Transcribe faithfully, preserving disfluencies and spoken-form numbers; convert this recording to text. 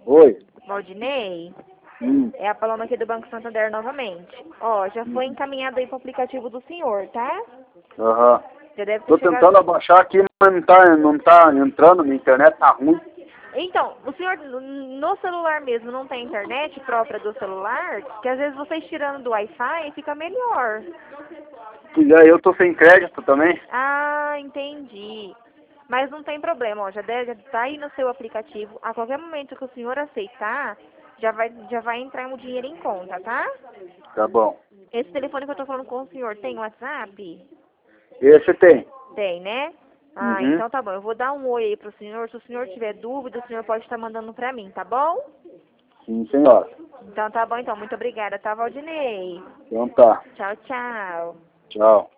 Oi. Valdinei? Hum. É a Paloma aqui do Banco Santander novamente. Ó, já foi encaminhado aí pro aplicativo do senhor, tá? Aham. Já deve ter Tô chegado. tentando abaixar aqui, mas não tá, não tá entrando, minha internet tá ruim. Então, o senhor no celular mesmo não tem internet própria do celular? Que às vezes vocês tirando do Wi-Fi fica melhor. E aí eu tô sem crédito também. Ah, entendi. Mas não tem problema, ó, já deve estar aí no seu aplicativo. A qualquer momento que o senhor aceitar, já vai, já vai entrar um dinheiro em conta, tá? Tá bom. Esse telefone que eu tô falando com o senhor tem WhatsApp? Esse tem. Tem, né? Ah, Uhum. então tá bom. Eu vou dar um oi aí pro senhor. Se o senhor tiver dúvida, o senhor pode estar mandando pra mim, tá bom? Sim, senhora. Então tá bom, então. Muito obrigada, tá, Valdinei? Então tá. Tchau, tchau. Tchau.